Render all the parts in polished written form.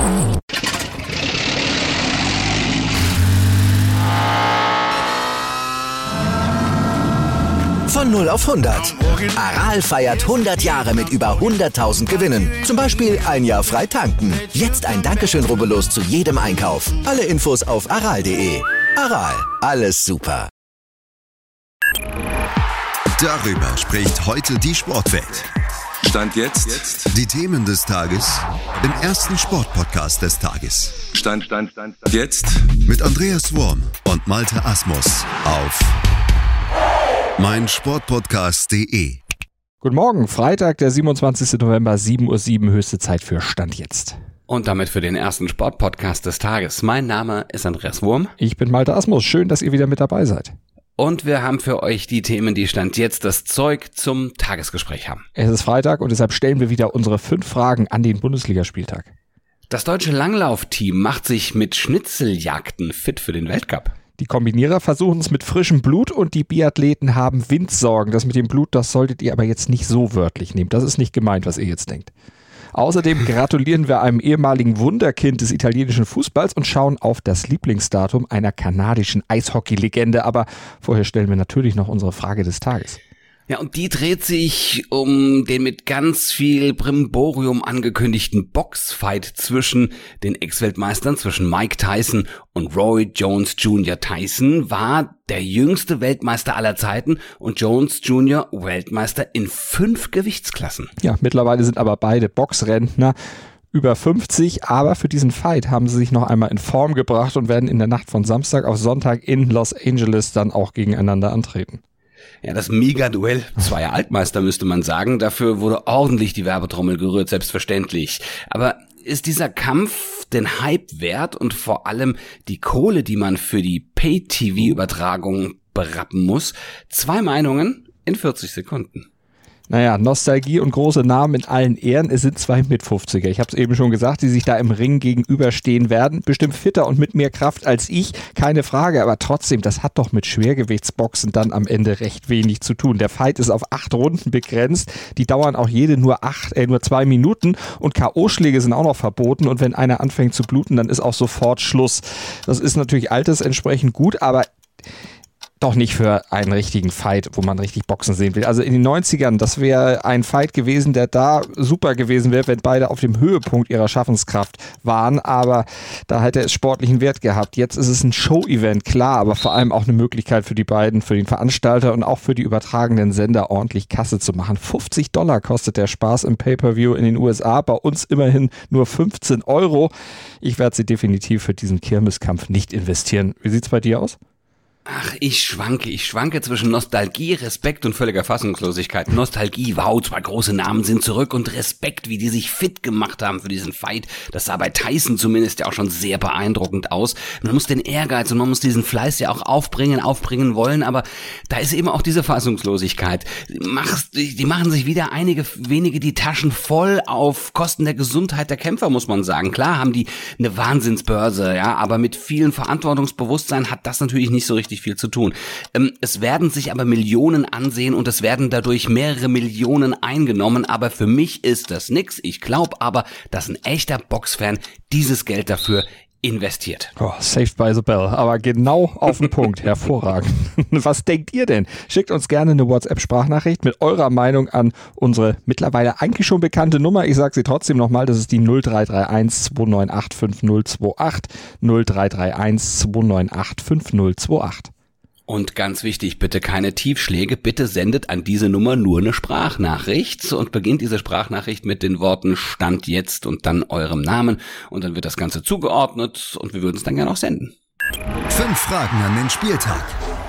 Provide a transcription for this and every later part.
Von 0 auf 100. Aral feiert 100 Jahre mit über 100.000 Gewinnen. Zum Beispiel ein Jahr frei tanken. Jetzt ein Dankeschön, rubbellos zu jedem Einkauf. Alle Infos auf aral.de. Aral, alles super. Darüber spricht heute die Sportwelt. Stand jetzt. Die Themen des Tages im ersten Sportpodcast des Tages. Stand jetzt. Mit Andreas Worm und Malte Asmus auf meinsportpodcast.de. Guten Morgen, Freitag, der 27. November, 7:07 Uhr, höchste Zeit für Stand jetzt. Und damit für den ersten Sportpodcast des Tages. Mein Name ist Andreas Worm. Ich bin Malte Asmus, schön, dass ihr wieder mit dabei seid. Und wir haben für euch die Themen, die Stand jetzt das Zeug zum Tagesgespräch haben. Es ist Freitag und deshalb stellen wir wieder unsere 5 Fragen an den Bundesligaspieltag. Das deutsche Langlaufteam macht sich mit Schnitzeljagden fit für den Weltcup. Die Kombinierer versuchen es mit frischem Blut und die Biathleten haben Windsorgen. Das mit dem Blut, das solltet ihr aber jetzt nicht so wörtlich nehmen. Das ist nicht gemeint, was ihr jetzt denkt. Außerdem gratulieren wir einem ehemaligen Wunderkind des italienischen Fußballs und schauen auf das Lieblingsdatum einer kanadischen Eishockey-Legende. Aber vorher stellen wir natürlich noch unsere Frage des Tages. Ja, und die dreht sich um den mit ganz viel Brimborium angekündigten Boxfight zwischen den Ex-Weltmeistern, zwischen Mike Tyson und Roy Jones Jr. Tyson war der jüngste Weltmeister aller Zeiten und Jones Jr. Weltmeister in 5 Gewichtsklassen. Ja, mittlerweile sind aber beide Boxrentner über 50, aber für diesen Fight haben sie sich noch einmal in Form gebracht und werden in der Nacht von Samstag auf Sonntag in Los Angeles dann auch gegeneinander antreten. Ja, das Mega-Duell zweier Altmeister müsste man sagen. Dafür wurde ordentlich die Werbetrommel gerührt, selbstverständlich. Aber ist dieser Kampf den Hype wert und vor allem die Kohle, die man für die Pay-TV-Übertragung berappen muss? 2 Meinungen in 40 Sekunden. Naja, Nostalgie und große Namen in allen Ehren. Es sind 2 Mit-50er. Ich habe es eben schon gesagt, die sich da im Ring gegenüberstehen werden. Bestimmt fitter und mit mehr Kraft als ich, keine Frage. Aber trotzdem, das hat doch mit Schwergewichtsboxen dann am Ende recht wenig zu tun. Der Fight ist auf 8 Runden begrenzt. Die dauern auch jede nur 2 Minuten. Und K.O.-Schläge sind auch noch verboten. Und wenn einer anfängt zu bluten, dann ist auch sofort Schluss. Das ist natürlich altersentsprechend gut, aber doch nicht für einen richtigen Fight, wo man richtig Boxen sehen will. Also in den 90ern, das wäre ein Fight gewesen, der da super gewesen wäre, wenn beide auf dem Höhepunkt ihrer Schaffenskraft waren, aber da hätte es sportlichen Wert gehabt. Jetzt ist es ein Show-Event, klar, aber vor allem auch eine Möglichkeit für die beiden, für den Veranstalter und auch für die übertragenden Sender ordentlich Kasse zu machen. $50 kostet der Spaß im Pay-Per-View in den USA, bei uns immerhin nur 15 €. Ich werde sie definitiv für diesen Kirmeskampf nicht investieren. Wie sieht's bei dir aus? Ach, ich schwanke zwischen Nostalgie, Respekt und völliger Fassungslosigkeit. Nostalgie, wow, 2 große Namen sind zurück und Respekt, wie die sich fit gemacht haben für diesen Fight. Das sah bei Tyson zumindest ja auch schon sehr beeindruckend aus. Man muss den Ehrgeiz und man muss diesen Fleiß ja auch aufbringen wollen, aber da ist eben auch diese Fassungslosigkeit. Die machen sich wieder einige wenige die Taschen voll auf Kosten der Gesundheit der Kämpfer, muss man sagen. Klar haben die eine Wahnsinnsbörse, ja, aber mit vielen Verantwortungsbewusstsein hat das natürlich nicht so richtig viel zu tun. Es werden sich aber Millionen ansehen und es werden dadurch mehrere Millionen eingenommen, aber für mich ist das nix. Ich glaube aber, dass ein echter Boxfan dieses Geld dafür investiert. Oh, saved by the bell, aber genau auf den Punkt, hervorragend. Was denkt ihr denn? Schickt uns gerne eine WhatsApp-Sprachnachricht mit eurer Meinung an unsere mittlerweile eigentlich schon bekannte Nummer. Ich sage sie trotzdem nochmal, das ist die 0331 298 5028, 0331 298 5028. Und ganz wichtig, bitte keine Tiefschläge, bitte sendet an diese Nummer nur eine Sprachnachricht und beginnt diese Sprachnachricht mit den Worten Stand jetzt und dann eurem Namen und dann wird das Ganze zugeordnet und wir würden es dann gerne auch senden. 5 Fragen an den Spieltag.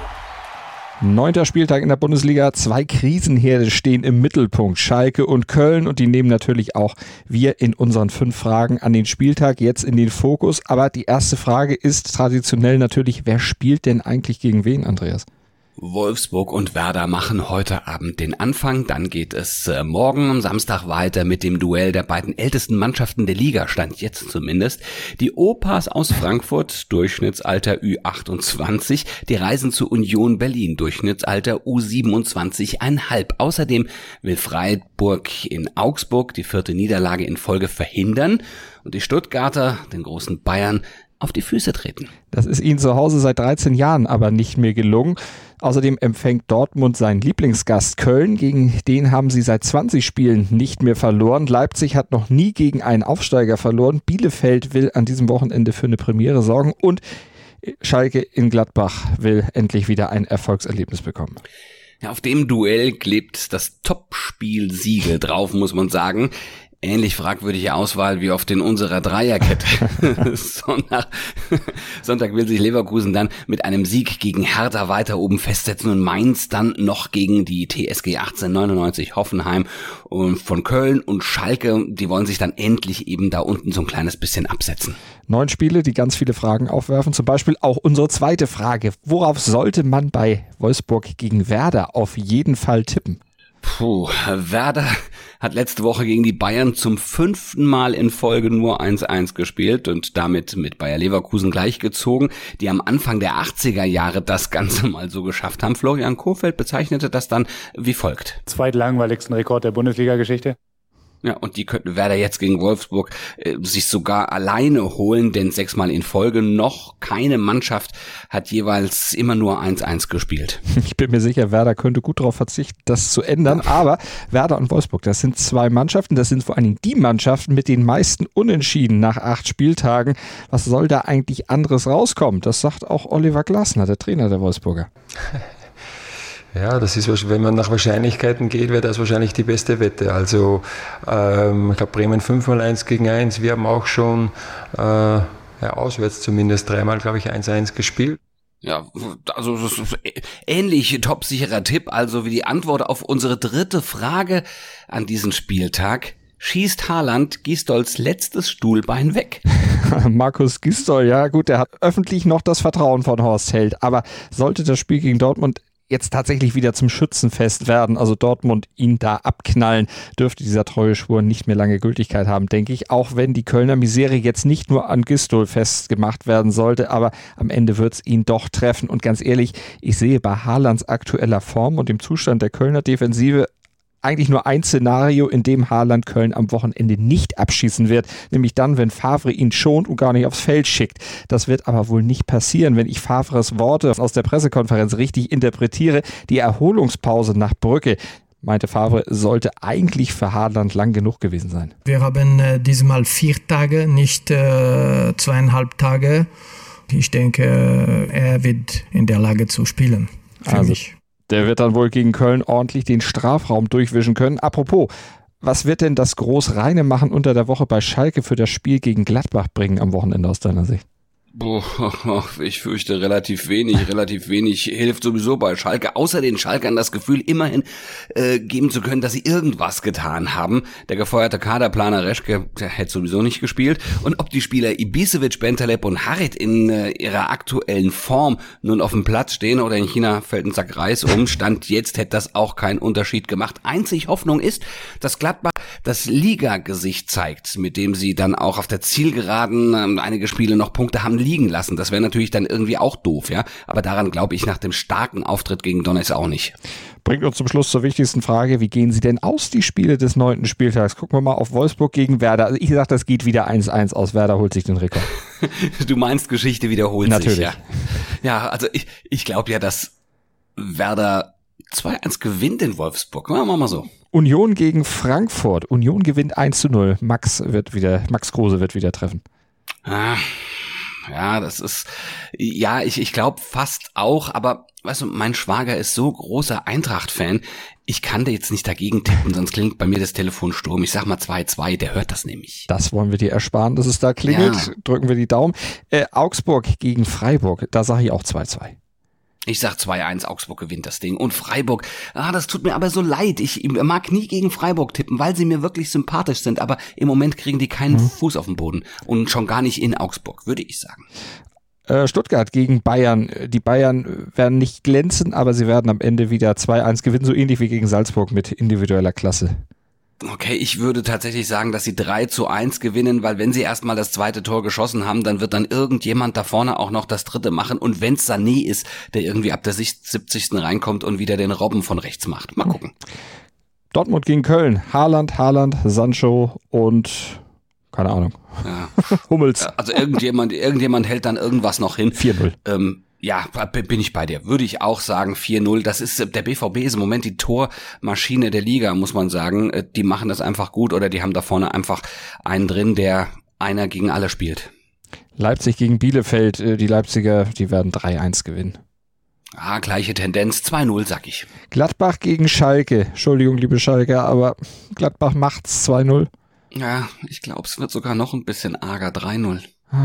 9. Spieltag in der Bundesliga, 2 Krisenherde stehen im Mittelpunkt, Schalke und Köln, und die nehmen natürlich auch wir in unseren 5 Fragen an den Spieltag jetzt in den Fokus. Aber die erste Frage ist traditionell natürlich, wer spielt denn eigentlich gegen wen, Andreas? Wolfsburg und Werder machen heute Abend den Anfang. Dann geht es morgen am Samstag weiter mit dem Duell der beiden ältesten Mannschaften der Liga, stand jetzt zumindest. Die Opas aus Frankfurt, Durchschnittsalter Ü28, die reisen zu Union Berlin, Durchschnittsalter U27,5. Außerdem will Freiburg in Augsburg die 4. Niederlage in Folge verhindern und die Stuttgarter, den großen Bayern, auf die Füße treten. Das ist ihnen zu Hause seit 13 Jahren aber nicht mehr gelungen. Außerdem empfängt Dortmund seinen Lieblingsgast Köln. Gegen den haben sie seit 20 Spielen nicht mehr verloren. Leipzig hat noch nie gegen einen Aufsteiger verloren. Bielefeld will an diesem Wochenende für eine Premiere sorgen. Und Schalke in Gladbach will endlich wieder ein Erfolgserlebnis bekommen. Ja, auf dem Duell klebt das Topspiel-Siegel drauf, muss man sagen. Ähnlich fragwürdige Auswahl wie auf den unserer Dreierkette. Sonntag will sich Leverkusen dann mit einem Sieg gegen Hertha weiter oben festsetzen und Mainz dann noch gegen die TSG 1899 Hoffenheim und von Köln und Schalke, die wollen sich dann endlich eben da unten so ein kleines bisschen absetzen. 9 Spiele, die ganz viele Fragen aufwerfen, zum Beispiel auch unsere zweite Frage. Worauf sollte man bei Wolfsburg gegen Werder auf jeden Fall tippen? Werder hat letzte Woche gegen die Bayern zum 5. Mal in Folge nur 1-1 gespielt und damit mit Bayer Leverkusen gleichgezogen, die am Anfang der 80er Jahre das Ganze mal so geschafft haben. Florian Kohfeldt bezeichnete das dann wie folgt. Zweitlangweiligsten Rekord der Bundesliga-Geschichte. Ja, und die könnten Werder jetzt gegen Wolfsburg sich sogar alleine holen, denn 6 Mal in Folge noch keine Mannschaft hat jeweils immer nur 1-1 gespielt. Ich bin mir sicher, Werder könnte gut darauf verzichten, das zu ändern, aber Werder und Wolfsburg, das sind 2 Mannschaften, das sind vor allen Dingen die Mannschaften mit den meisten Unentschieden nach 8 Spieltagen. Was soll da eigentlich anderes rauskommen? Das sagt auch Oliver Glasner, der Trainer der Wolfsburger. Ja, das ist, wenn man nach Wahrscheinlichkeiten geht, wäre das wahrscheinlich die beste Wette. Also ich glaube Bremen 5-1 gegen 1. Wir haben auch schon auswärts zumindest 3-mal, glaube ich, 1-1 gespielt. Ja, also das ist ähnlich topsicherer Tipp, also wie die Antwort auf unsere dritte Frage an diesen Spieltag. Schießt Haaland Gisdols letztes Stuhlbein weg? Markus Gisdol, ja gut, der hat öffentlich noch das Vertrauen von Horst Held, aber sollte das Spiel gegen Dortmund jetzt tatsächlich wieder zum Schützenfest werden, also Dortmund ihn da abknallen, dürfte dieser Treueschwur nicht mehr lange Gültigkeit haben, denke ich, auch wenn die Kölner Misere jetzt nicht nur an Gisdol festgemacht werden sollte, aber am Ende wird es ihn doch treffen und ganz ehrlich, ich sehe bei Haalands aktueller Form und dem Zustand der Kölner Defensive eigentlich nur ein Szenario, in dem Haaland Köln am Wochenende nicht abschießen wird, nämlich dann, wenn Favre ihn schont und gar nicht aufs Feld schickt. Das wird aber wohl nicht passieren, wenn ich Favres Worte aus der Pressekonferenz richtig interpretiere. Die Erholungspause nach Brügge, meinte Favre, sollte eigentlich für Haaland lang genug gewesen sein. Wir haben diesmal 4 Tage, nicht 2,5 Tage. Ich denke, er wird in der Lage zu spielen für mich. Der wird dann wohl gegen Köln ordentlich den Strafraum durchwischen können. Apropos, was wird denn das Großreine machen unter der Woche bei Schalke für das Spiel gegen Gladbach bringen am Wochenende aus deiner Sicht? Ich fürchte relativ wenig hilft sowieso bei Schalke, außer den Schalkern das Gefühl immerhin geben zu können, dass sie irgendwas getan haben. Der gefeuerte Kaderplaner Reschke, der hätte sowieso nicht gespielt. Und ob die Spieler Ibisevic, Bentaleb und Harit in ihrer aktuellen Form nun auf dem Platz stehen oder in China fällt ein Sack Reis um, Stand jetzt hätte das auch keinen Unterschied gemacht. Einzig Hoffnung ist, dass Gladbach das Liga-Gesicht zeigt, mit dem sie dann auch auf der Zielgeraden einige Spiele noch Punkte haben liegen lassen. Das wäre natürlich dann irgendwie auch doof, ja. Aber daran glaube ich nach dem starken Auftritt gegen Donetsk auch nicht. Bringt uns zum Schluss zur wichtigsten Frage, wie gehen sie denn aus, die Spiele des 9. Spieltags? Gucken wir mal auf Wolfsburg gegen Werder. Also ich sage, das geht wieder 1-1 aus. Werder holt sich den Rekord. Du meinst, Geschichte wiederholt natürlich. Sich, ja. Ja, also ich glaube ja, dass Werder 2-1 gewinnt in Wolfsburg. Machen wir mal so. Union gegen Frankfurt. Union gewinnt 1-0. Max Kruse wird wieder treffen. Ja, das ist, ja, ich glaube fast auch, aber weißt du, mein Schwager ist so großer Eintracht-Fan, ich kann da jetzt nicht dagegen tippen, sonst klingt bei mir das Telefon Sturm. Ich sag mal 2-2, der hört das nämlich. Das wollen wir dir ersparen, dass es da klingelt. Ja. Drücken wir die Daumen. Augsburg gegen Freiburg, da sage ich auch 2-2. Ich sag 2-1, Augsburg gewinnt das Ding. Und Freiburg, das tut mir aber so leid. Ich mag nie gegen Freiburg tippen, weil sie mir wirklich sympathisch sind. Aber im Moment kriegen die keinen Fuß auf den Boden. Und schon gar nicht in Augsburg, würde ich sagen. Stuttgart gegen Bayern. Die Bayern werden nicht glänzen, aber sie werden am Ende wieder 2-1 gewinnen, so ähnlich wie gegen Salzburg mit individueller Klasse. Okay, ich würde tatsächlich sagen, dass sie 3-1 gewinnen, weil wenn sie erstmal das zweite Tor geschossen haben, dann wird dann irgendjemand da vorne auch noch das dritte machen. Und wenn es Sané ist, der irgendwie ab der 70. reinkommt und wieder den Robben von rechts macht. Mal gucken. Dortmund gegen Köln. Haaland, Sancho und keine Ahnung. Ja. Hummels. Also irgendjemand hält dann irgendwas noch hin. 4-0. Ja, bin ich bei dir. Würde ich auch sagen 4-0. Das ist, der BVB ist im Moment die Tormaschine der Liga, muss man sagen. Die machen das einfach gut oder die haben da vorne einfach einen drin, der einer gegen alle spielt. Leipzig gegen Bielefeld. Die Leipziger, die werden 3-1 gewinnen. Ah, gleiche Tendenz. 2-0, sag ich. Gladbach gegen Schalke. Entschuldigung, liebe Schalke, aber Gladbach macht's 2-0. Ja, ich glaube, es wird sogar noch ein bisschen arger. 3-0.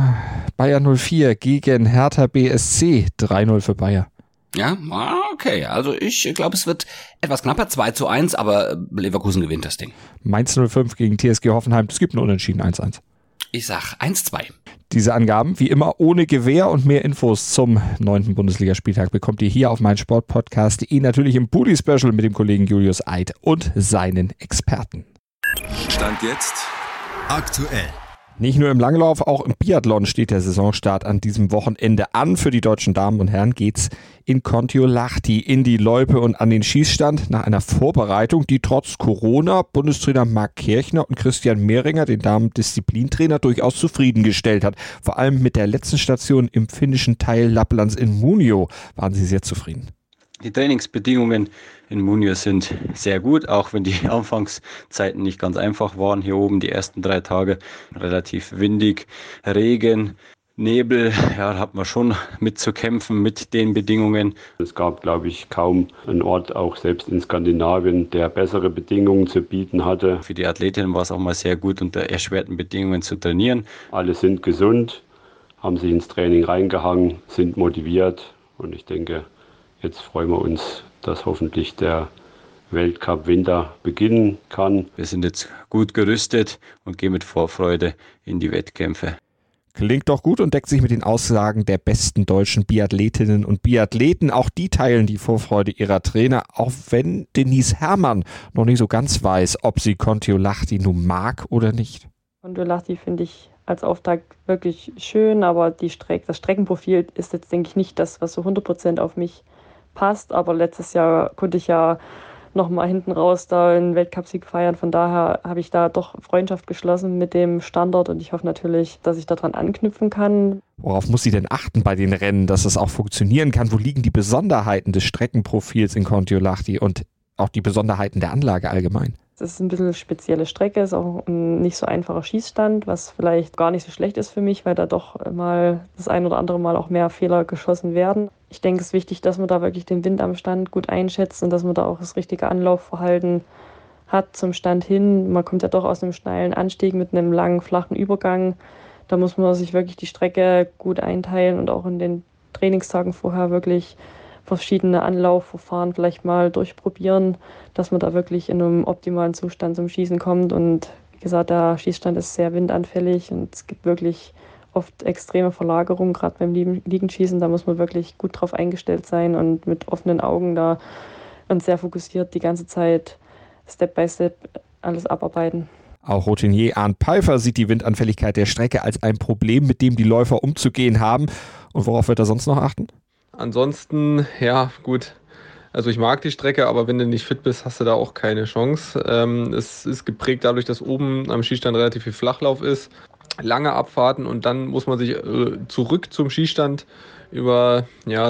Bayern 04 gegen Hertha BSC. 3-0 für Bayer. Ja, okay. Also ich glaube, es wird etwas knapper. 2-1, aber Leverkusen gewinnt das Ding. Mainz 05 gegen TSG Hoffenheim. Es gibt ein Unentschieden 1-1. Ich sag 1-2. Diese Angaben, wie immer, ohne Gewähr und mehr Infos zum 9. Bundesligaspieltag bekommt ihr hier auf meinsportpodcast.de, natürlich im Bully-Special mit dem Kollegen Julius Eid und seinen Experten. Stand jetzt Aktuell. Nicht nur im Langlauf, auch im Biathlon steht der Saisonstart an diesem Wochenende an. Für die deutschen Damen und Herren geht's in Kontiolahti in die Loipe und an den Schießstand nach einer Vorbereitung, die trotz Corona Bundestrainer Marc Kirchner und Christian Mehringer, den Damen-Disziplintrainer, durchaus zufriedengestellt hat. Vor allem mit der letzten Station im finnischen Teil Lapplands in Muonio waren sie sehr zufrieden. Die Trainingsbedingungen in Muonio sind sehr gut, auch wenn die Anfangszeiten nicht ganz einfach waren. Hier oben die ersten 3 Tage relativ windig, Regen, Nebel, ja, da hat man schon mit zu kämpfen mit den Bedingungen. Es gab, glaube ich, kaum einen Ort, auch selbst in Skandinavien, der bessere Bedingungen zu bieten hatte. Für die Athletinnen war es auch mal sehr gut, unter erschwerten Bedingungen zu trainieren. Alle sind gesund, haben sich ins Training reingehangen, sind motiviert und ich denke, jetzt freuen wir uns, dass hoffentlich der Weltcup Winter beginnen kann. Wir sind jetzt gut gerüstet und gehen mit Vorfreude in die Wettkämpfe. Klingt doch gut und deckt sich mit den Aussagen der besten deutschen Biathletinnen und Biathleten. Auch die teilen die Vorfreude ihrer Trainer, auch wenn Denise Herrmann noch nicht so ganz weiß, ob sie Kontiolahti nun mag oder nicht. Kontiolahti finde ich als Auftakt wirklich schön, aber das Streckenprofil ist jetzt, denke ich, nicht das, was so 100% auf mich passt. Aber letztes Jahr konnte ich ja nochmal hinten raus da einen Weltcupsieg feiern. Von daher habe ich da doch Freundschaft geschlossen mit dem Standort und ich hoffe natürlich, dass ich daran anknüpfen kann. Worauf muss sie denn achten bei den Rennen, dass es auch funktionieren kann? Wo liegen die Besonderheiten des Streckenprofils in Kontiolahti und auch die Besonderheiten der Anlage allgemein? Es ist ein bisschen eine spezielle Strecke, ist auch ein nicht so einfacher Schießstand, was vielleicht gar nicht so schlecht ist für mich, weil da doch mal das ein oder andere Mal auch mehr Fehler geschossen werden. Ich denke, es ist wichtig, dass man da wirklich den Wind am Stand gut einschätzt und dass man da auch das richtige Anlaufverhalten hat zum Stand hin. Man kommt ja doch aus einem steilen Anstieg mit einem langen, flachen Übergang. Da muss man sich wirklich die Strecke gut einteilen und auch in den Trainingstagen vorher wirklich verschiedene Anlaufverfahren vielleicht mal durchprobieren, dass man da wirklich in einem optimalen Zustand zum Schießen kommt. Und wie gesagt, der Schießstand ist sehr windanfällig und es gibt wirklich oft extreme Verlagerungen, gerade beim Liegenschießen. Da muss man wirklich gut drauf eingestellt sein und mit offenen Augen da und sehr fokussiert die ganze Zeit Step by Step alles abarbeiten. Auch Routinier Arndt Pfeiffer sieht die Windanfälligkeit der Strecke als ein Problem, mit dem die Läufer umzugehen haben. Und worauf wird er sonst noch achten? Ansonsten, ja gut, also ich mag die Strecke, aber wenn du nicht fit bist, hast du da auch keine Chance. Es ist geprägt dadurch, dass oben am Schießstand relativ viel Flachlauf ist, lange Abfahrten und dann muss man sich zurück zum Schießstand über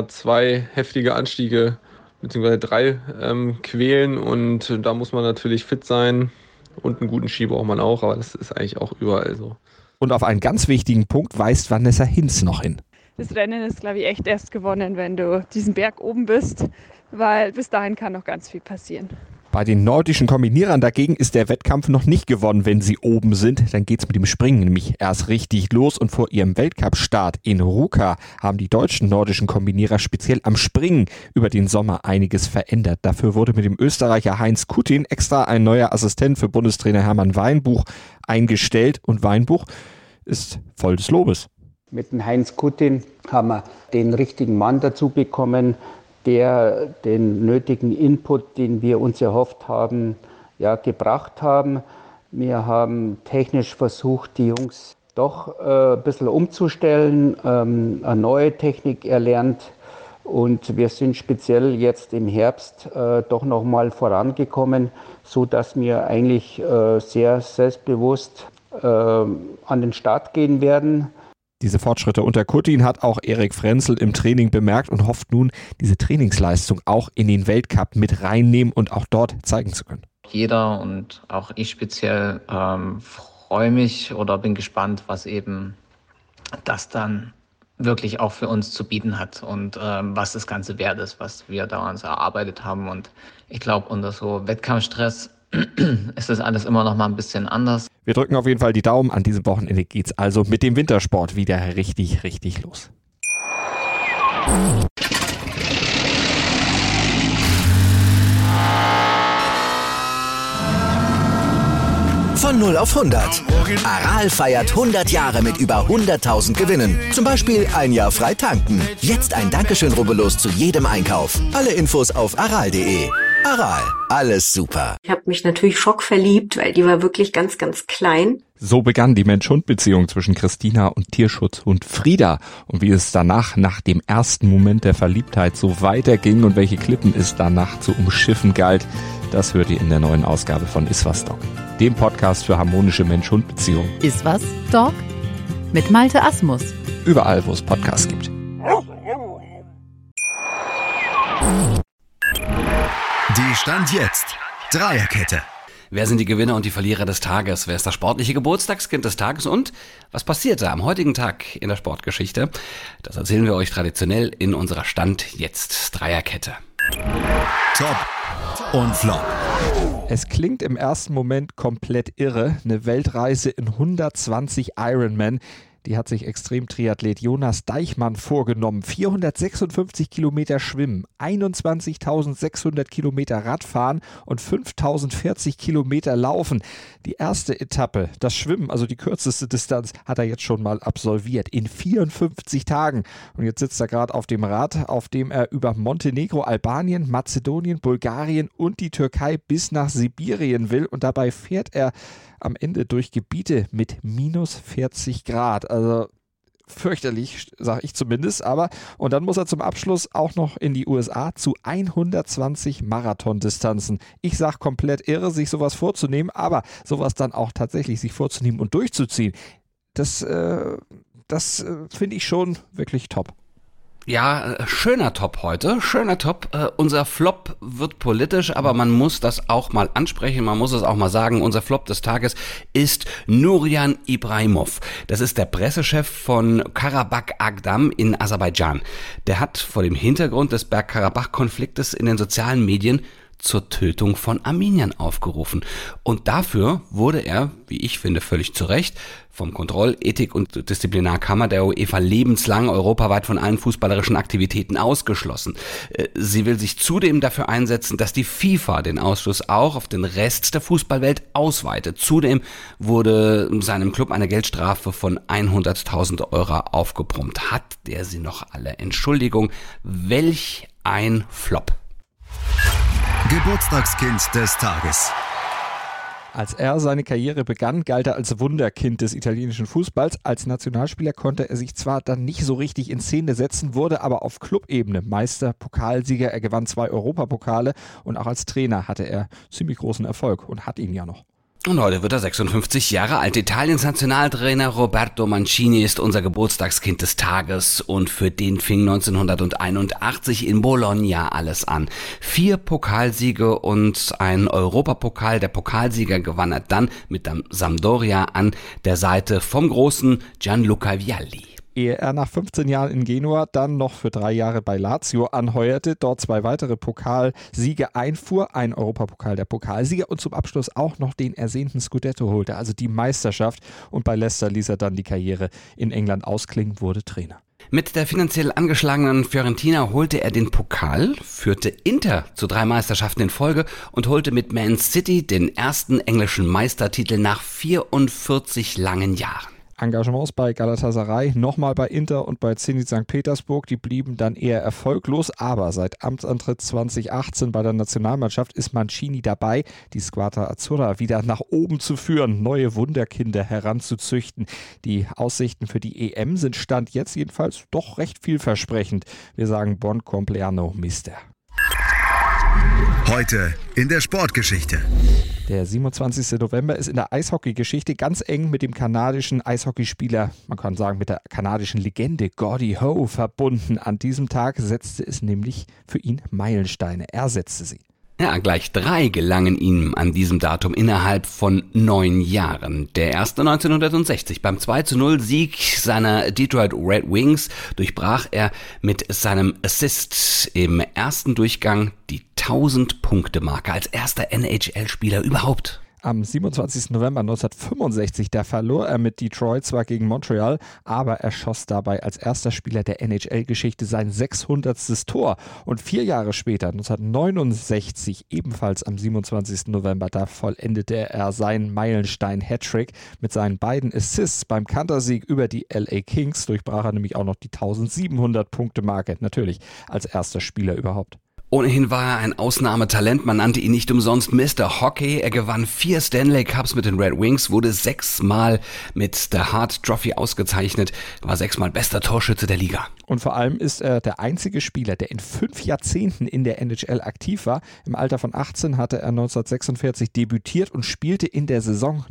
2 heftige Anstiege bzw. 3 quälen und da muss man natürlich fit sein und einen guten Ski braucht man auch, aber das ist eigentlich auch überall so. Und auf einen ganz wichtigen Punkt weist Vanessa Hinz noch hin. Das Rennen ist, glaube ich, echt erst gewonnen, wenn du diesen Berg oben bist, weil bis dahin kann noch ganz viel passieren. Bei den nordischen Kombinierern dagegen ist der Wettkampf noch nicht gewonnen, wenn sie oben sind. Dann geht's mit dem Springen nämlich erst richtig los und vor ihrem Weltcup-Start in Ruka haben die deutschen nordischen Kombinierer speziell am Springen über den Sommer einiges verändert. Dafür wurde mit dem Österreicher Heinz Kutin extra ein neuer Assistent für Bundestrainer Hermann Weinbuch eingestellt und Weinbuch ist voll des Lobes. Mit dem Heinz Kuttin haben wir den richtigen Mann dazu bekommen, der den nötigen Input, den wir uns erhofft haben, gebracht haben. Wir haben technisch versucht, die Jungs doch ein bisschen umzustellen, eine neue Technik erlernt. Und wir sind speziell jetzt im Herbst doch nochmal vorangekommen, sodass wir eigentlich sehr selbstbewusst an den Start gehen werden. Diese Fortschritte unter Kuttin hat auch Erik Frenzel im Training bemerkt und hofft nun, diese Trainingsleistung auch in den Weltcup mit reinnehmen und auch dort zeigen zu können. Jeder und auch ich speziell freue mich oder bin gespannt, was eben das dann wirklich auch für uns zu bieten hat und was das Ganze wert ist, was wir da uns erarbeitet haben. Und ich glaube, unter so Wettkampfstress ist das alles immer noch mal ein bisschen anders. Wir drücken auf jeden Fall die Daumen. An diesem Wochenende geht's also mit dem Wintersport wieder richtig los. Von 0 auf 100. Aral feiert 100 Jahre mit über 100.000 Gewinnen. Zum Beispiel ein Jahr frei tanken. Jetzt ein Dankeschön, rubbellos zu jedem Einkauf. Alle Infos auf aral.de. Aral, alles super. Ich habe mich natürlich schockverliebt, weil die war wirklich ganz, ganz klein. So begann die Mensch-Hund-Beziehung zwischen Christina und Tierschutzhund Frieda. Und wie es danach, nach dem ersten Moment der Verliebtheit, so weiterging und welche Klippen es danach zu umschiffen galt, das hört ihr in der neuen Ausgabe von Iswas Dog, dem Podcast für harmonische Mensch-Hund-Beziehungen. Iswas Dog mit Malte Asmus. Überall, wo es Podcasts gibt. Die Stand jetzt. Dreierkette. Wer sind die Gewinner und die Verlierer des Tages? Wer ist das sportliche Geburtstagskind des Tages? Und was passierte am heutigen Tag in der Sportgeschichte? Das erzählen wir euch traditionell in unserer Stand jetzt Dreierkette. Top und Flop. Es klingt im ersten Moment komplett irre. Eine Weltreise in 120 Ironman. Die hat sich Extremtriathlet Jonas Deichmann vorgenommen. 456 Kilometer Schwimmen, 21.600 Kilometer Radfahren und 5.040 Kilometer Laufen. Die erste Etappe, das Schwimmen, also die kürzeste Distanz, hat er jetzt schon mal absolviert. In 54 Tagen. Und jetzt sitzt er gerade auf dem Rad, auf dem er über Montenegro, Albanien, Mazedonien, Bulgarien und die Türkei bis nach Sibirien will. Und dabei fährt er am Ende durch Gebiete mit minus 40 Grad. Also fürchterlich, sage ich zumindest. Und dann muss er zum Abschluss auch noch in die USA zu 120 Marathondistanzen. Ich sage komplett irre, sich sowas vorzunehmen, aber sowas dann auch tatsächlich sich vorzunehmen und durchzuziehen, das finde ich schon wirklich top. Ja, schöner Top heute, schöner Top. Unser Flop wird politisch, aber man muss das auch mal ansprechen, man muss es auch mal sagen. Unser Flop des Tages ist Nurian Ibrahimov. Das ist der Pressechef von Karabakh Agdam in Aserbaidschan. Der hat vor dem Hintergrund des Bergkarabach-Konfliktes in den sozialen Medien zur Tötung von Armeniern aufgerufen. Und dafür wurde er, wie ich finde, völlig zu Recht, vom Kontroll-, Ethik- und Disziplinarkammer der UEFA lebenslang europaweit von allen fußballerischen Aktivitäten ausgeschlossen. Sie will sich zudem dafür einsetzen, dass die FIFA den Ausschluss auch auf den Rest der Fußballwelt ausweitet. Zudem wurde seinem Club eine Geldstrafe von 100.000 Euro aufgebrummt. Hat der sie noch alle? Entschuldigung, welch ein Flop. Geburtstagskind des Tages. Als er seine Karriere begann, galt er als Wunderkind des italienischen Fußballs. Als Nationalspieler konnte er sich zwar dann nicht so richtig in Szene setzen, wurde aber auf Clubebene Meister, Pokalsieger. Er gewann 2 Europapokale und auch als Trainer hatte er ziemlich großen Erfolg und hat ihn ja noch. Und heute wird er 56 Jahre alt. Italiens Nationaltrainer Roberto Mancini ist unser Geburtstagskind des Tages und für den fing 1981 in Bologna alles an. 4 Pokalsiege und ein Europapokal. Der Pokalsieger gewann er dann mit der Sampdoria an der Seite vom großen Gianluca Vialli. Ehe er nach 15 Jahren in Genua dann noch für 3 Jahre bei Lazio anheuerte, dort 2 weitere Pokalsiege einfuhr, ein Europapokal der Pokalsieger und zum Abschluss auch noch den ersehnten Scudetto holte, also die Meisterschaft. Und bei Leicester ließ er dann die Karriere in England ausklingen, wurde Trainer. Mit der finanziell angeschlagenen Fiorentina holte er den Pokal, führte Inter zu 3 Meisterschaften in Folge und holte mit Man City den ersten englischen Meistertitel nach 44 langen Jahren. Engagements bei Galatasaray, nochmal bei Inter und bei Zenit St. Petersburg, die blieben dann eher erfolglos, aber seit Amtsantritt 2018 bei der Nationalmannschaft ist Mancini dabei, die Squadra Azzurra wieder nach oben zu führen, neue Wunderkinder heranzuzüchten. Die Aussichten für die EM sind Stand jetzt jedenfalls doch recht vielversprechend. Wir sagen Buon compleanno, Mister. Heute in der Sportgeschichte. Der 27. November ist in der Eishockey-Geschichte ganz eng mit dem kanadischen Eishockeyspieler, man kann sagen mit der kanadischen Legende Gordie Howe verbunden. An diesem Tag setzte es nämlich für ihn Meilensteine. Er setzte sie. Ja, gleich 3 gelangen ihm an diesem Datum innerhalb von 9 Jahren. Der erste 1960. Beim 2:0 Sieg seiner Detroit Red Wings durchbrach er mit seinem Assist im ersten Durchgang die 1000-Punkte-Marke als erster NHL-Spieler überhaupt. Am 27. November 1965, da verlor er mit Detroit zwar gegen Montreal, aber er schoss dabei als erster Spieler der NHL-Geschichte sein 600. Tor. Und 4 Jahre später, 1969, ebenfalls am 27. November, da vollendete er seinen Meilenstein-Hattrick. Mit seinen beiden Assists beim Kantersieg über die LA Kings durchbrach er nämlich auch noch die 1700-Punkte-Marke. Natürlich als erster Spieler überhaupt. Ohnehin war er ein Ausnahmetalent, man nannte ihn nicht umsonst Mr. Hockey. Er gewann 4 Stanley Cups mit den Red Wings, wurde 6-mal mit der Hart Trophy ausgezeichnet, war 6-mal bester Torschütze der Liga. Und vor allem ist er der einzige Spieler, der in 5 Jahrzehnten in der NHL aktiv war. Im Alter von 18 hatte er 1946 debütiert und spielte in der Saison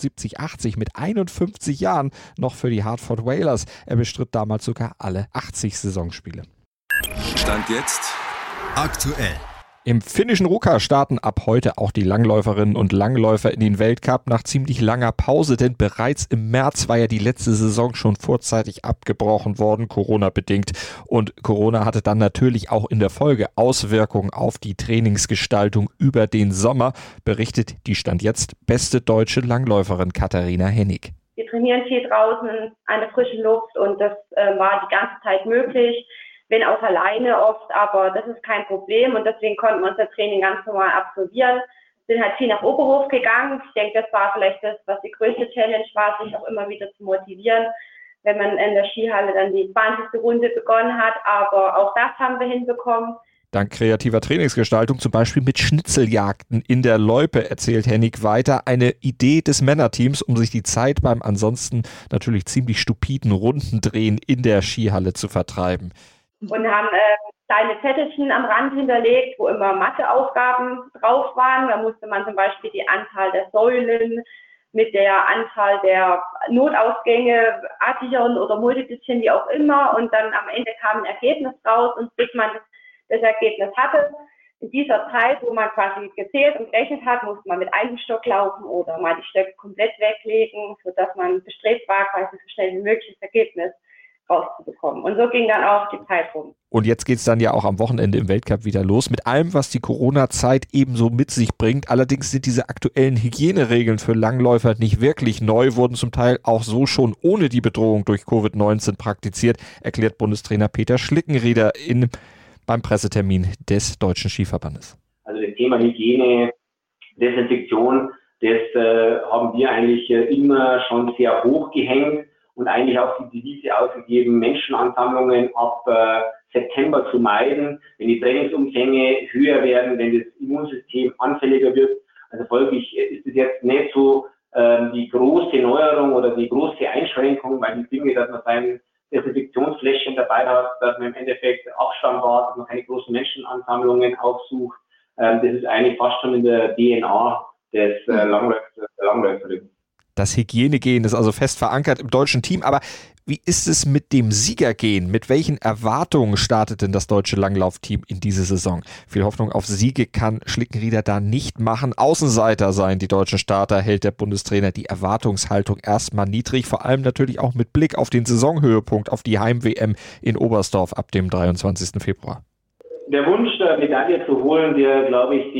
79-80 mit 51 Jahren noch für die Hartford Whalers. Er bestritt damals sogar alle 80 Saisonspiele. Stand jetzt aktuell. Im finnischen Ruka starten ab heute auch die Langläuferinnen und Langläufer in den Weltcup nach ziemlich langer Pause, denn bereits im März war ja die letzte Saison schon vorzeitig abgebrochen worden, Corona-bedingt. Und Corona hatte dann natürlich auch in der Folge Auswirkungen auf die Trainingsgestaltung über den Sommer, berichtet die Stand jetzt beste deutsche Langläuferin Katharina Hennig. Wir trainieren viel draußen an der frischen Luft und das war die ganze Zeit möglich. Wenn auch alleine oft, aber das ist kein Problem und deswegen konnten wir unser Training ganz normal absolvieren. Sind halt viel nach Oberhof gegangen. Ich denke, das war vielleicht das, was die größte Challenge war, sich auch immer wieder zu motivieren, wenn man in der Skihalle dann die 20. Runde begonnen hat, aber auch das haben wir hinbekommen. Dank kreativer Trainingsgestaltung, zum Beispiel mit Schnitzeljagden in der Loipe, erzählt Hennig weiter, eine Idee des Männerteams, um sich die Zeit beim ansonsten natürlich ziemlich stupiden Rundendrehen in der Skihalle zu vertreiben. Und haben kleine Zettelchen am Rand hinterlegt, wo immer Matheaufgaben drauf waren. Da musste man zum Beispiel die Anzahl der Säulen mit der Anzahl der Notausgänge addieren oder multiplizieren, wie auch immer. Und dann am Ende kam ein Ergebnis raus und bis man das Ergebnis hatte, in dieser Zeit, wo man quasi gezählt und gerechnet hat, musste man mit einem Stock laufen oder mal die Stöcke komplett weglegen, sodass man bestrebt war, quasi so schnell wie möglich das Ergebnis rauszubekommen. Und so ging dann auch die Zeit rum. Und jetzt geht es dann ja auch am Wochenende im Weltcup wieder los, mit allem, was die Corona-Zeit ebenso mit sich bringt. Allerdings sind diese aktuellen Hygieneregeln für Langläufer nicht wirklich neu, wurden zum Teil auch so schon ohne die Bedrohung durch Covid-19 praktiziert, erklärt Bundestrainer Peter Schlickenrieder beim Pressetermin des Deutschen Skiverbandes. Also das Thema Hygiene, Desinfektion, das haben wir eigentlich immer schon sehr hoch gehängt und eigentlich auch die Devise ausgegeben, Menschenansammlungen ab September zu meiden, wenn die Trainingsumfänge höher werden, wenn das Immunsystem anfälliger wird. Also folglich ist es jetzt nicht so die große Neuerung oder die große Einschränkung, weil die Dinge, dass man sein Desinfektionsfläschchen dabei hat, dass man im Endeffekt Abstand wahrt, dass man keine großen Menschenansammlungen aufsucht. Das ist eigentlich fast schon in der DNA des Langläufers. Das Hygienegehen ist also fest verankert im deutschen Team. Aber wie ist es mit dem Siegergehen? Mit welchen Erwartungen startet denn das deutsche Langlaufteam in diese Saison? Viel Hoffnung auf Siege kann Schlickenrieder da nicht machen. Außenseiter seien die deutschen Starter, hält der Bundestrainer die Erwartungshaltung erstmal niedrig. Vor allem natürlich auch mit Blick auf den Saisonhöhepunkt, auf die Heim-WM in Oberstdorf ab dem 23. Februar. Der Wunsch, Medaille zu holen, der, glaube ich,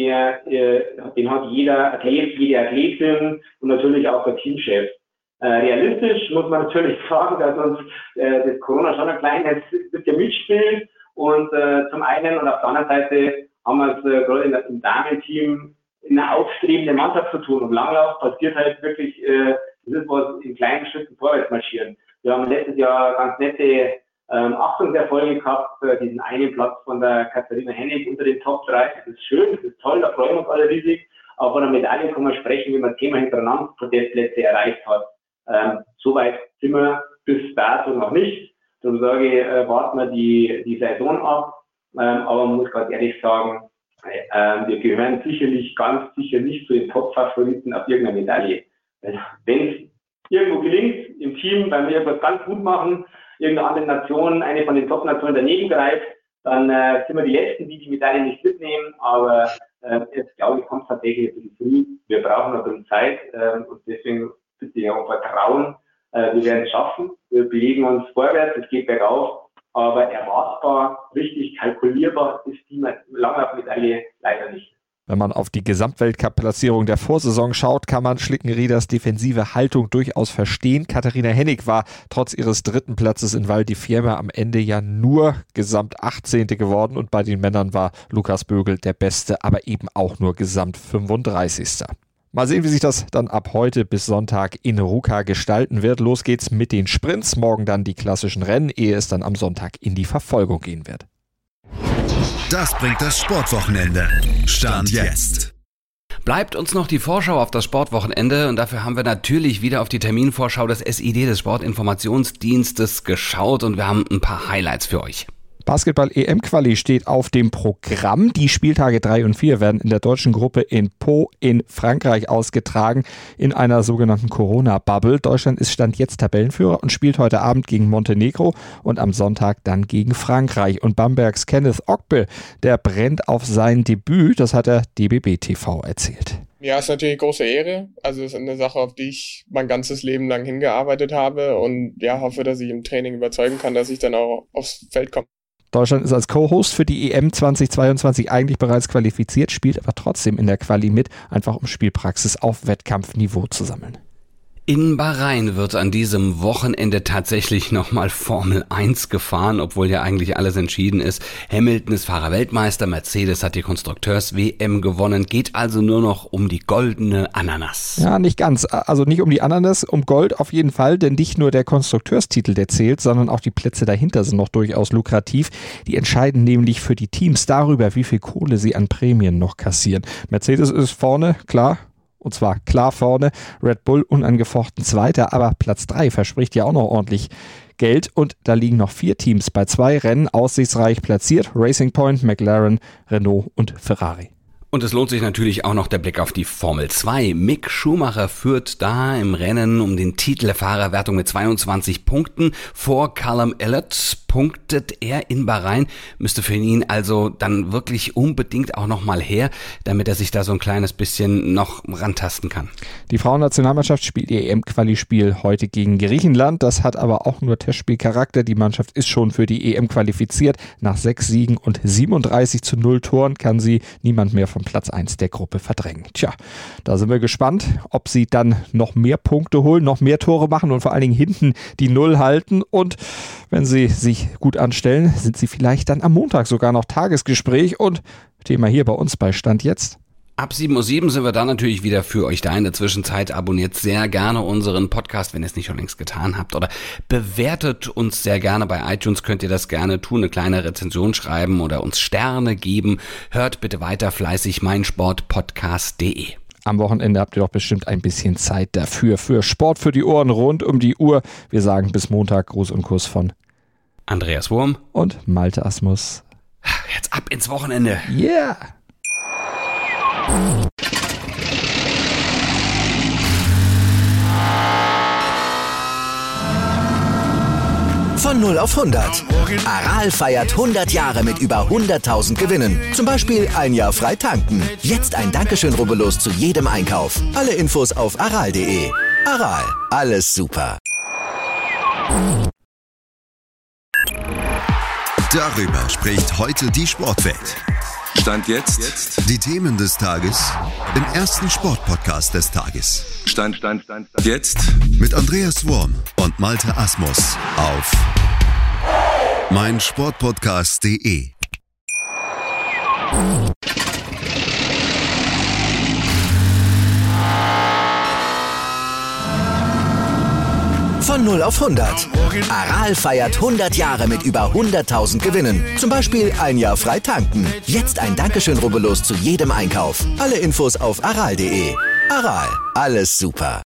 den hat jeder Athlet, jede Athletin und natürlich auch der Teamchef. Realistisch muss man natürlich sagen, dass uns das Corona schon ein kleines bisschen mitspielt und zum einen und auf der anderen Seite haben wir es gerade im Damenteam in einer aufstrebenden Mannschaft zu tun. Und Langlauf passiert halt wirklich Das ist was in kleinen Schritten vorwärts marschieren. Wir haben letztes Jahr ganz nette Achtungserfolge gehabt, diesen einen Platz von der Katharina Hennig unter den Top 3. Das ist schön, das ist toll, da freuen wir uns alle riesig. Aber von einer Medaille kann man sprechen, wenn man 10-mal hintereinander Podestplätze erreicht hat. Soweit sind wir bis dato noch nicht. Darum sage ich, warten wir die Saison ab. Aber man muss ganz ehrlich sagen, wir gehören ganz sicher nicht zu den Top-Favoriten auf irgendeine Medaille. Wenn es irgendwo gelingt, im Team, weil wir etwas ganz gut machen, irgendeine andere Nation, eine von den Top-Nationen daneben greift, dann sind wir die Letzten, die Medaille nicht mitnehmen. Aber jetzt, glaube ich, kommt es tatsächlich ein bisschen früh. Wir brauchen noch ein bisschen Zeit und deswegen bitte ich auch Vertrauen. Wir werden es schaffen. Wir bewegen uns vorwärts, es geht bergauf. Aber erwartbar, richtig kalkulierbar ist die Langlaufmedaille leider nicht. Wenn man auf die Gesamtweltcup-Platzierung der Vorsaison schaut, kann man Schlickenrieders defensive Haltung durchaus verstehen. Katharina Hennig war trotz ihres 3. Platzes in Val di Fiemme am Ende ja nur Gesamt 18. geworden und bei den Männern war Lukas Bögel der Beste, aber eben auch nur Gesamt 35. Mal sehen, wie sich das dann ab heute bis Sonntag in Ruka gestalten wird. Los geht's mit den Sprints, morgen dann die klassischen Rennen, ehe es dann am Sonntag in die Verfolgung gehen wird. Das bringt das Sportwochenende. Stand jetzt. Bleibt uns noch die Vorschau auf das Sportwochenende und dafür haben wir natürlich wieder auf die Terminvorschau des SID, des Sportinformationsdienstes, geschaut und wir haben ein paar Highlights für euch. Basketball-EM-Quali steht auf dem Programm. Die Spieltage 3 und 4 werden in der deutschen Gruppe in Pau in Frankreich ausgetragen, in einer sogenannten Corona-Bubble. Deutschland ist Stand jetzt Tabellenführer und spielt heute Abend gegen Montenegro und am Sonntag dann gegen Frankreich. Und Bambergs Kenneth Ogbe, der brennt auf sein Debüt, das hat der DBB TV erzählt. Ja, ist natürlich eine große Ehre. Also es ist eine Sache, auf die ich mein ganzes Leben lang hingearbeitet habe und ja, hoffe, dass ich im Training überzeugen kann, dass ich dann auch aufs Feld komme. Deutschland ist als Co-Host für die EM 2022 eigentlich bereits qualifiziert, spielt aber trotzdem in der Quali mit, einfach um Spielpraxis auf Wettkampfniveau zu sammeln. In Bahrain wird an diesem Wochenende tatsächlich nochmal Formel 1 gefahren, obwohl ja eigentlich alles entschieden ist. Hamilton ist Fahrerweltmeister, Mercedes hat die Konstrukteurs-WM gewonnen, geht also nur noch um die goldene Ananas. Ja, nicht ganz. Also nicht um die Ananas, um Gold auf jeden Fall, denn nicht nur der Konstrukteurstitel, der zählt, sondern auch die Plätze dahinter sind noch durchaus lukrativ. Die entscheiden nämlich für die Teams darüber, wie viel Kohle sie an Prämien noch kassieren. Mercedes ist vorne, klar. Und zwar klar vorne, Red Bull unangefochten Zweiter, aber Platz 3 verspricht ja auch noch ordentlich Geld. Und da liegen noch 4 Teams bei 2 Rennen aussichtsreich platziert. Racing Point, McLaren, Renault und Ferrari. Und es lohnt sich natürlich auch noch der Blick auf die Formel 2. Mick Schumacher führt da im Rennen um den Titel der Fahrerwertung mit 22 Punkten. Vor Callum Elliott punktet er in Bahrain. Müsste für ihn also dann wirklich unbedingt auch noch mal her, damit er sich da so ein kleines bisschen noch rantasten kann. Die Frauennationalmannschaft spielt ihr EM-Quali-Spiel heute gegen Griechenland. Das hat aber auch nur Testspielcharakter. Die Mannschaft ist schon für die EM qualifiziert. Nach 6 Siegen und 37-0 Toren kann sie niemand mehr vom Platz 1 der Gruppe verdrängen. Tja, da sind wir gespannt, ob sie dann noch mehr Punkte holen, noch mehr Tore machen und vor allen Dingen hinten die Null halten. Und wenn sie sich gut anstellen, sind sie vielleicht dann am Montag sogar noch Tagesgespräch und Thema hier bei uns bei Stand jetzt. Ab 7:07 Uhr sind wir dann natürlich wieder für euch da. In der Zwischenzeit abonniert sehr gerne unseren Podcast, wenn ihr es nicht schon längst getan habt. Oder bewertet uns sehr gerne bei iTunes, könnt ihr das gerne tun, eine kleine Rezension schreiben oder uns Sterne geben. Hört bitte weiter fleißig meinsportpodcast.de. Am Wochenende habt ihr doch bestimmt ein bisschen Zeit dafür. Für Sport für die Ohren rund um die Uhr. Wir sagen bis Montag Gruß und Kuss von Andreas Wurm und Malte Asmus. Jetzt ab ins Wochenende. Yeah! Von 0 auf 100. Aral feiert 100 Jahre mit über 100.000 Gewinnen. Zum Beispiel ein Jahr frei tanken. Jetzt ein Dankeschön, rubbellos zu jedem Einkauf. Alle Infos auf aral.de. Aral, alles super. Darüber spricht heute die Sportwelt. Stand jetzt. Die Themen des Tages im ersten Sportpodcast des Tages. Stand jetzt. Mit Andreas Wurm und Malte Asmus auf meinsportpodcast.de. 0 auf 100. Aral feiert 100 Jahre mit über 100.000 Gewinnen. Zum Beispiel ein Jahr frei tanken. Jetzt ein Dankeschön, rubbellos zu jedem Einkauf. Alle Infos auf aral.de. Aral, alles super.